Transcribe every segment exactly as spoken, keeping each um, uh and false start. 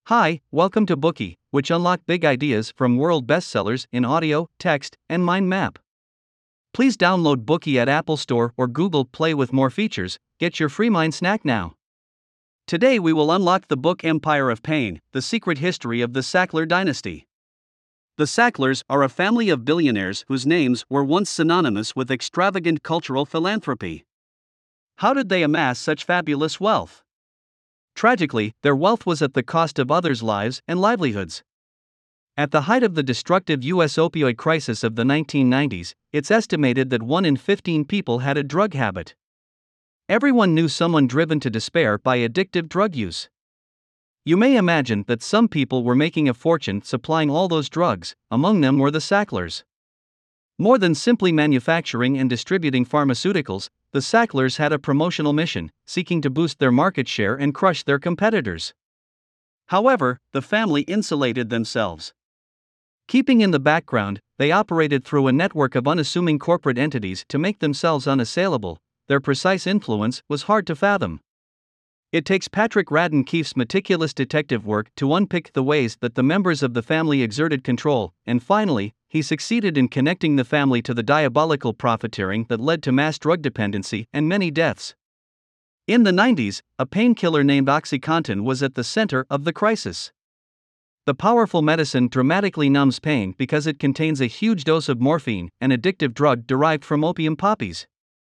Hi, welcome to Bookie, which unlock big ideas from world bestsellers in audio, text, and mind map. Please download Bookie at Apple Store or Google Play with more features. Get your free mind snack now. Today we will unlock the book Empire of Pain: The Secret History of the Sackler Dynasty. The Sacklers are a family of billionaires whose names were once synonymous with extravagant cultural philanthropy. How did they amass such fabulous wealth? Tragically, their wealth was at the cost of others' lives and livelihoods. At the height of the destructive U S opioid crisis of the nineteen nineties, it's estimated that one in fifteen people had a drug habit. Everyone knew someone driven to despair by addictive drug use. You may imagine that some people were making a fortune supplying all those drugs. Among them were the Sacklers. More than simply manufacturing and distributing pharmaceuticals, the Sacklers had a promotional mission, seeking to boost their market share and crush their competitors. However, the family insulated themselves. Keeping in the background, they operated through a network of unassuming corporate entities to make themselves unassailable. Their precise influence was hard to fathom. It takes Patrick Radden Keefe's meticulous detective work to unpick the ways that the members of the family exerted control, and finally, he succeeded in connecting the family to the diabolical profiteering that led to mass drug dependency and many deaths. In the nineties, a painkiller named OxyContin was at the center of the crisis. The powerful medicine dramatically numbs pain because it contains a huge dose of morphine, an addictive drug derived from opium poppies.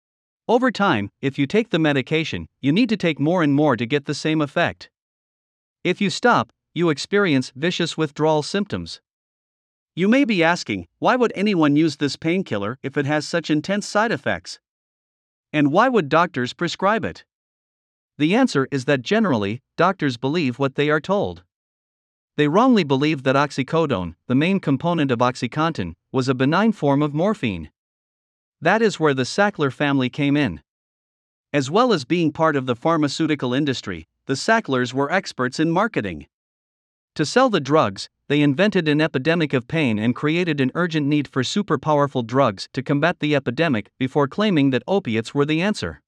Over time, if you take the medication, you need to take more and more to get the same effect. If you stop, you experience vicious withdrawal symptoms. You may be asking, why would anyone use this painkiller if it has such intense side effects? And why would doctors prescribe it? The answer is that generally, doctors believe what they are told. They wrongly believe that oxycodone, the main component of OxyContin, was a benign form of morphine. That is where the Sackler family came in. As well as being part of the pharmaceutical industry, the Sacklers were experts in marketing. To sell the drugs, they invented an epidemic of pain and created an urgent need for super powerful drugs to combat the epidemic before claiming that opiates were the answer.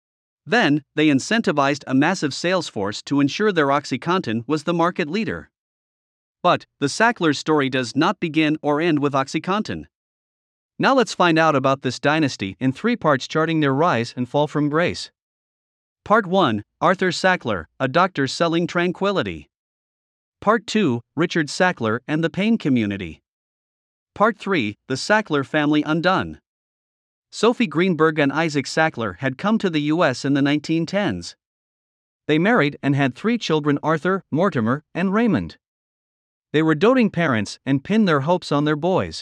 Then, they incentivized a massive sales force to ensure their OxyContin was the market leader. But, the Sacklers' story does not begin or end with OxyContin. Now let's find out about this dynasty in three parts, charting their rise and fall from grace. Part one: Arthur Sackler, a doctor selling tranquility. Part two: Richard Sackler and the pain community. Part three: The Sackler family undone. Sophie Greenberg and Isaac Sackler had come to the U S in the nineteen tens. They married and had three children: Arthur, Mortimer, and Raymond. They were doting parents and pinned their hopes on their boys.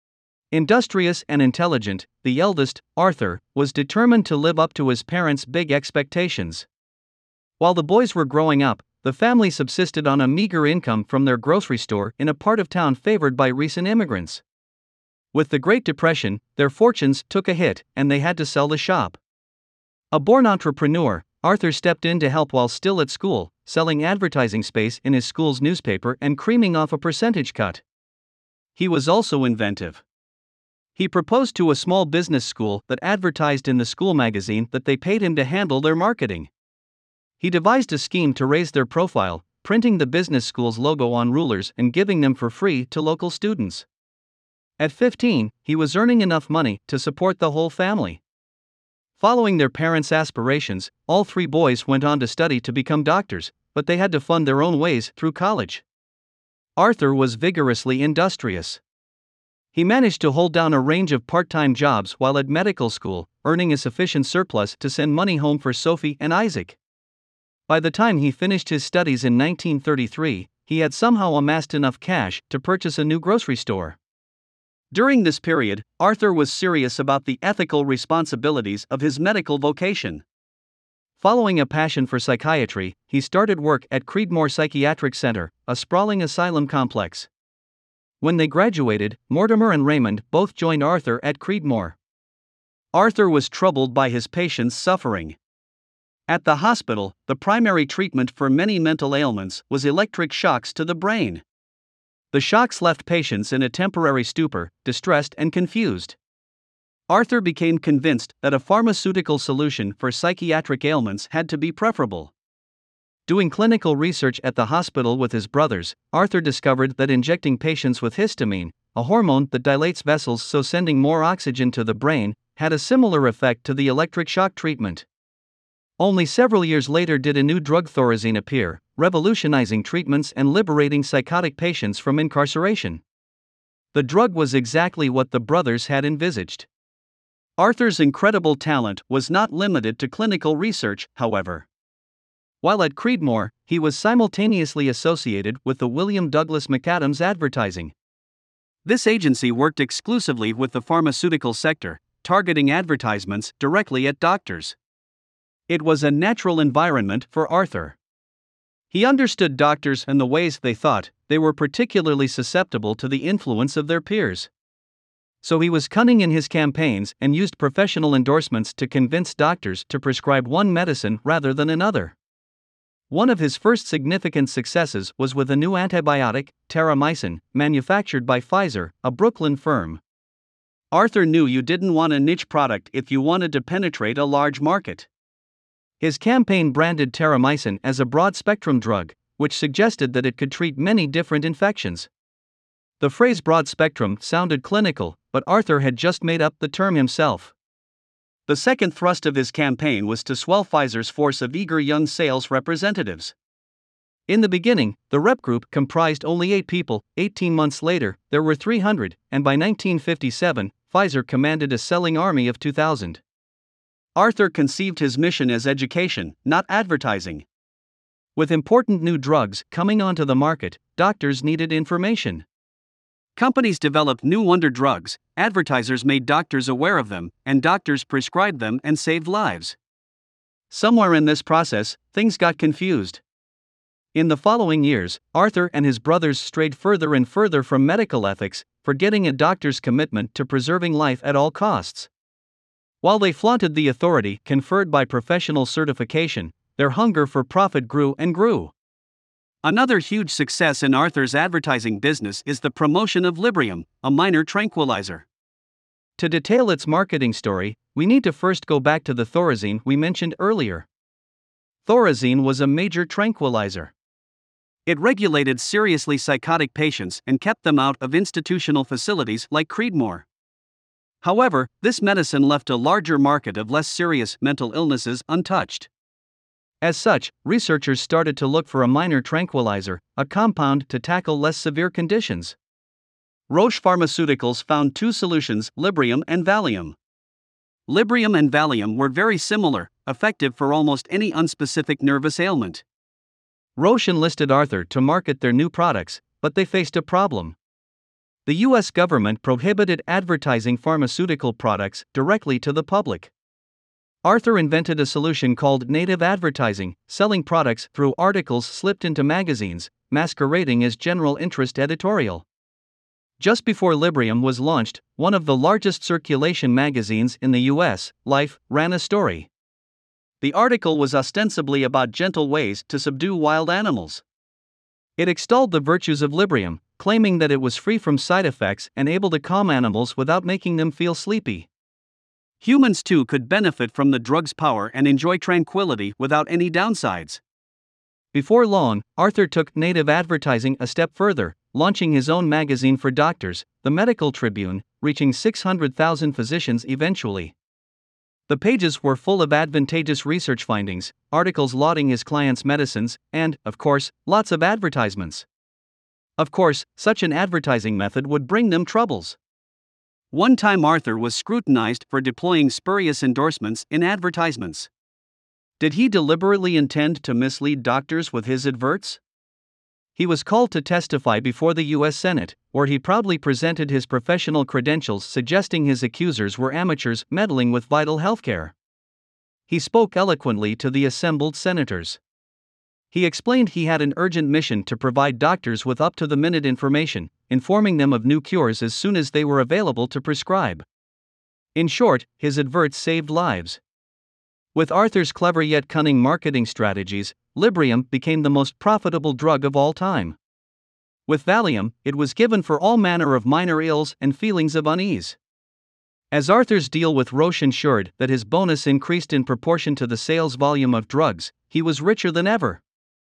Industrious and intelligent, the eldest, Arthur, was determined to live up to his parents' big expectations. While the boys were growing up, the family subsisted on a meager income from their grocery store in a part of town favored by recent immigrants. With the Great Depression, their fortunes took a hit and they had to sell the shop. A born entrepreneur, Arthur stepped in to help while still at school, selling advertising space in his school's newspaper and creaming off a percentage cut. He was also inventive. He proposed to a small business school that advertised in the school magazine that they paid him to handle their marketing. He devised a scheme to raise their profile, printing the business school's logo on rulers and giving them for free to local students. At fifteen, he was earning enough money to support the whole family. Following their parents' aspirations, all three boys went on to study to become doctors, but they had to fund their own ways through college. Arthur was vigorously industrious. He managed to hold down a range of part-time jobs while at medical school, earning a sufficient surplus to send money home for Sophie and Isaac. By the time he finished his studies in nineteen thirty-three, he had somehow amassed enough cash to purchase a new grocery store. During this period, Arthur was serious about the ethical responsibilities of his medical vocation. Following a passion for psychiatry, he started work at Creedmoor Psychiatric Center, a sprawling asylum complex. When they graduated, Mortimer and Raymond both joined Arthur at Creedmoor. Arthur was troubled by his patients' suffering. At the hospital, the primary treatment for many mental ailments was electric shocks to the brain. The shocks left patients in a temporary stupor, distressed and confused. Arthur became convinced that a pharmaceutical solution for psychiatric ailments had to be preferable. Doing clinical research at the hospital with his brothers, Arthur discovered that injecting patients with histamine, a hormone that dilates vessels so sending more oxygen to the brain, had a similar effect to the electric shock treatment. Only several years later did a new drug Thorazine appear, revolutionizing treatments and liberating psychotic patients from incarceration. The drug was exactly what the brothers had envisaged. Arthur's incredible talent was not limited to clinical research, however. While at Creedmoor, he was simultaneously associated with the William Douglas McAdams Advertising. This agency worked exclusively with the pharmaceutical sector, targeting advertisements directly at doctors. It was a natural environment for Arthur. He understood doctors and the ways they thought. They were particularly susceptible to the influence of their peers. So he was cunning in his campaigns and used professional endorsements to convince doctors to prescribe one medicine rather than another. One of his first significant successes was with a new antibiotic, terramycin, manufactured by Pfizer, a Brooklyn firm. Arthur knew you didn't want a niche product if you wanted to penetrate a large market. His campaign branded terramycin as a broad-spectrum drug, which suggested that it could treat many different infections. The phrase broad-spectrum sounded clinical, but Arthur had just made up the term himself. The second thrust of his campaign was to swell Pfizer's force of eager young sales representatives. In the beginning, the rep group comprised only eight people. eighteen months later, there were three hundred, and by nineteen fifty-seven, Pfizer commanded a selling army of two thousand. Arthur conceived his mission as education, not advertising. With important new drugs coming onto the market, doctors needed information. Companies developed new wonder drugs, advertisers made doctors aware of them, and doctors prescribed them and saved lives. Somewhere in this process, things got confused. In the following years, Arthur and his brothers strayed further and further from medical ethics, forgetting a doctor's commitment to preserving life at all costs. While they flaunted the authority conferred by professional certification, their hunger for profit grew and grew. Another huge success in Arthur's advertising business is the promotion of Librium, a minor tranquilizer. To detail its marketing story, we need to first go back to the Thorazine we mentioned earlier. Thorazine was a major tranquilizer. It regulated seriously psychotic patients and kept them out of institutional facilities like Creedmoor. However, this medicine left a larger market of less serious mental illnesses untouched. As such, researchers started to look for a minor tranquilizer, a compound to tackle less severe conditions. Roche Pharmaceuticals found two solutions, Librium and Valium. Librium and Valium were very similar, effective for almost any unspecific nervous ailment. Roche enlisted Arthur to market their new products, but they faced a problem. The U S government prohibited advertising pharmaceutical products directly to the public. Arthur invented a solution called native advertising, selling products through articles slipped into magazines, masquerading as general interest editorial. Just before Librium was launched, one of the largest circulation magazines in the U S, Life, ran a story. The article was ostensibly about gentle ways to subdue wild animals. It extolled the virtues of Librium, claiming that it was free from side effects and able to calm animals without making them feel sleepy. Humans too could benefit from the drug's power and enjoy tranquility without any downsides. Before long, Arthur took native advertising a step further, launching his own magazine for doctors, the Medical Tribune, reaching six hundred thousand physicians eventually. The pages were full of advantageous research findings, articles lauding his clients' medicines, and, of course, lots of advertisements. Of course, such an advertising method would bring them troubles. One time Arthur was scrutinized for deploying spurious endorsements in advertisements. Did he deliberately intend to mislead doctors with his adverts? He was called to testify before the U S Senate, where he proudly presented his professional credentials, suggesting his accusers were amateurs meddling with vital healthcare. He spoke eloquently to the assembled senators. He explained he had an urgent mission to provide doctors with up-to-the-minute information, informing them of new cures as soon as they were available to prescribe. In short, his adverts saved lives. With Arthur's clever yet cunning marketing strategies, Librium became the most profitable drug of all time. With Valium, it was given for all manner of minor ills and feelings of unease. As Arthur's deal with Roche ensured that his bonus increased in proportion to the sales volume of drugs, he was richer than ever.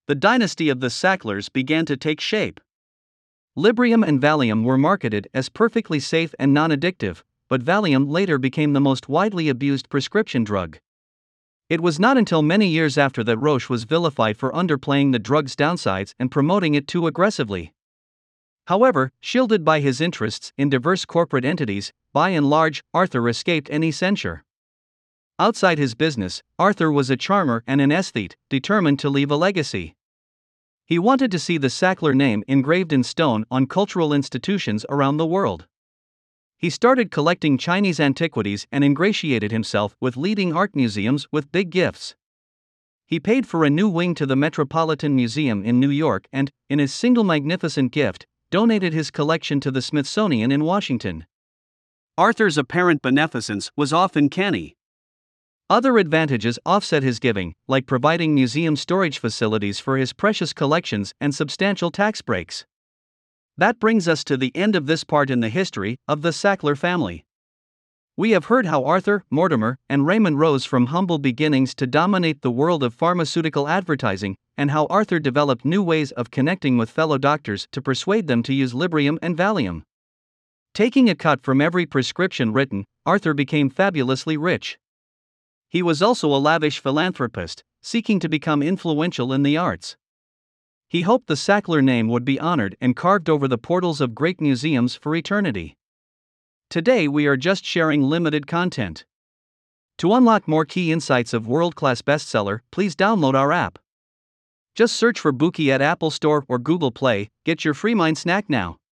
the dynasty of the Sacklers began to take shape. Librium and Valium were marketed as perfectly safe and non-addictive, but Valium later became the most widely abused prescription drug. It was not until many years after that Roche was vilified for underplaying the drug's downsides and promoting it too aggressively. However, shielded by his interests in diverse corporate entities, by and large, Arthur escaped any censure. Outside his business, Arthur was a charmer and an aesthete, determined to leave a legacy. He wanted to see the Sackler name engraved in stone on cultural institutions around the world. He started collecting Chinese antiquities and ingratiated himself with leading art museums with big gifts. He paid for a new wing to the Metropolitan Museum in New York and, in his single magnificent gift, donated his collection to the Smithsonian in Washington. Arthur's apparent beneficence was often canny. Other advantages offset his giving, like providing museum storage facilities for his precious collections and substantial tax breaks. That brings us to the end of this part in the history of the Sackler family. We have heard how Arthur, Mortimer, and Raymond rose from humble beginnings to dominate the world of pharmaceutical advertising, and how Arthur developed new ways of connecting with fellow doctors to persuade them to use Librium and Valium. Taking a cut from every prescription written, Arthur became fabulously rich. He was also a lavish philanthropist, seeking to become influential in the arts. He hoped the Sackler name would be honored and carved over the portals of great museums for eternity. Today we are just sharing limited content. To unlock more key insights of world-class bestseller, please download our app. Just search for Bookey at Apple Store or Google Play. Get your free mind snack now.